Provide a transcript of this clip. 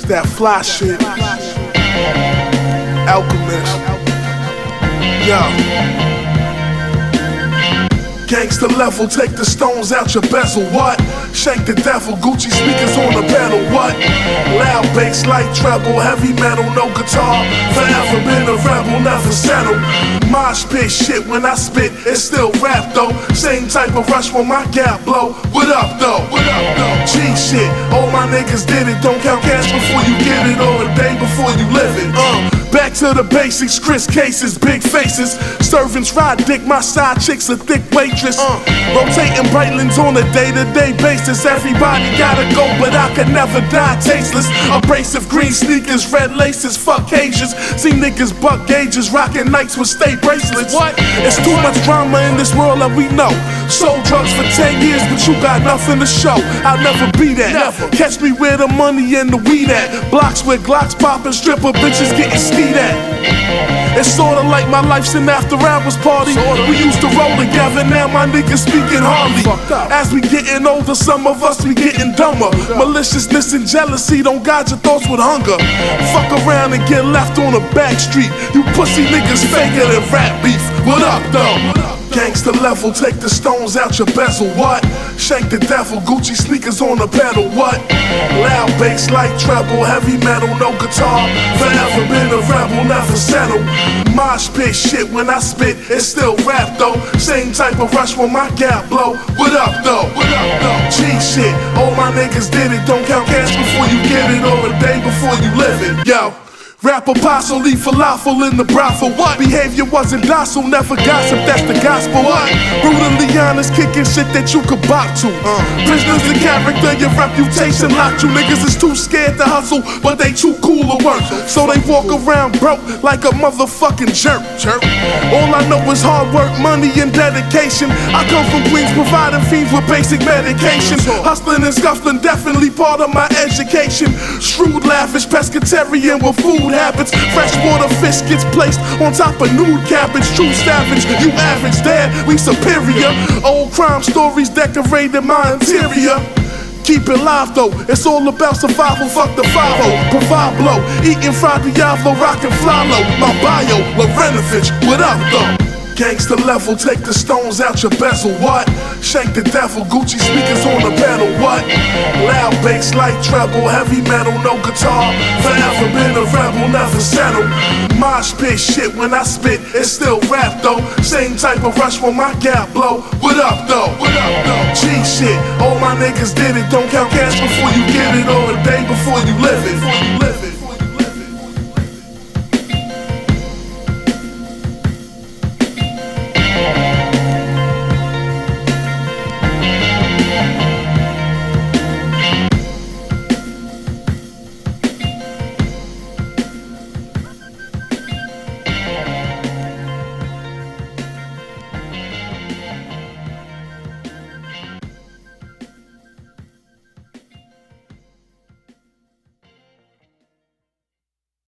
that fly shit. Alchemist. Yo. Gangsta level, take the stones out your bezel, what? Shake the devil, Gucci speakers on the pedal, what? Loud bass, light treble, heavy metal, no guitar. Forever been a rebel, never settle. Mosh pit shit when I spit, it's still rap though. Same type of rush when my gap blow. What up though? What up though? G shit, all my niggas did it. Don't count cash before you get it, or a day before you live it. Back to the basics, Chris cases, big faces. Servants ride dick, my side chick's a thick waitress. Rotating Breitlands on a day-to-day basis. Everybody gotta go, but I could never die tasteless. Abrasive green sneakers, red laces, fuck Asians. See niggas buck gauges, rocking nights with state bracelets. What? It's too much drama in this world that we know. Sold drugs for 10 years, but you got nothing to show. I'll never be that. Never. Catch me where the money and the weed at. Blocks where Glocks popping, stripper bitches getting ski that. It's sorta like my life's an after hours party. We used to roll together, now my niggas speaking hardly. As we getting older, some of us we getting dumber. Maliciousness and jealousy don't guide your thoughts with hunger. Fuck around and get left on a back street. You pussy niggas faker than rap beef. What up though? Gangsta level, take the stones out your bezel, what? Shake the devil, Gucci sneakers on the pedal, what? Loud bass, light treble, heavy metal, no guitar. Forever been a rebel, never settle. Mosh pit shit when I spit, it's still rap though. Same type of rush when my gap blow. What up though? What up though? G shit, all my niggas did it. Don't count cash before you get it, or a day before you live it. Yo. Rap apostle, leave falafel in the brothel. What? Behavior wasn't docile, never gossip, that's the gospel. What? Brutally honest, kicking shit that you could bop to. Prisoners of character, your reputation locked. You niggas is too scared to hustle, but they too cool to work. So they walk around broke like a motherfucking jerk. All I know is hard work, money, and dedication. I come from Queens, providing fiends with basic medication. Hustling and scuffling, definitely part of my education. Shrewd, lavish, pescatarian with food habits. Freshwater fish gets placed on top of nude cabbage. True savage, you average, dad, we superior. Old crime stories decorated my interior. Keep it live though, it's all about survival, fuck the 5-0. Provide blow, eating fried Diablo, rockin' fly low. My bio, Lorenovich, what up though? Gangsta level, take the stones out your bezel, what? Shake the devil, Gucci speakers on the pedal, what? Loud bass, light treble, heavy metal, no guitar. Forever been a rebel, never settle. Mosh pit shit when I spit, it's still rap though. Same type of rush when my gap blow. What up though? What up though? G shit, all my niggas did it. Don't count cash before you get it, or a day before you live it.